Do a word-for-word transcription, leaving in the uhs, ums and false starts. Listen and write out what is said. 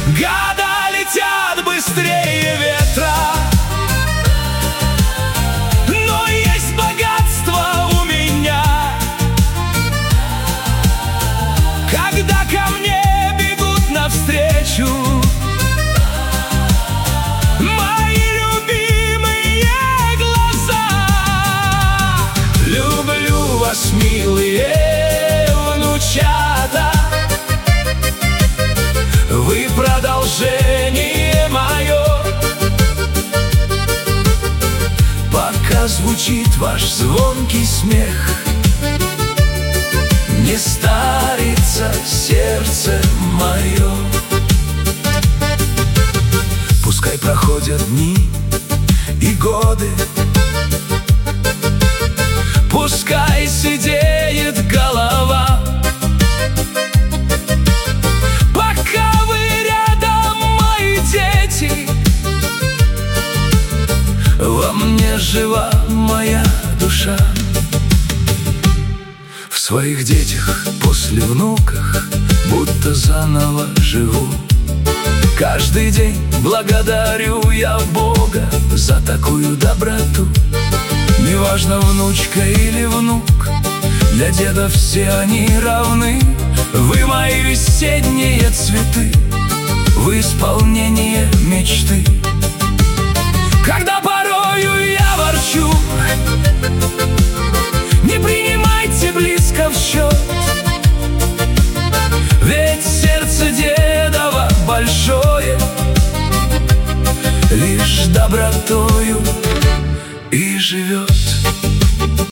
Года летят быстрее ветра, но есть богатство у меня. Когда ко мне бегут навстречу мои любимые глаза. Люблю вас, милые внучата, вы продолжение мое. Пока звучит ваш звонкий смех, не старится сердце мое. Пускай проходят дни и годы, пускай сидеет голова, пока вы рядом, мои дети, во мне жива моя душа. В своих детях, после внуках, будто заново живу. Каждый день благодарю я Бога за такую доброту. Неважно, внучка или внук, для деда все они равны. Вы мои весенние цветы, в исполнение мечты. Когда порою я ворчу, не принимайте близко в счет, ведь сердце дедова большое, лишь добротою и живет.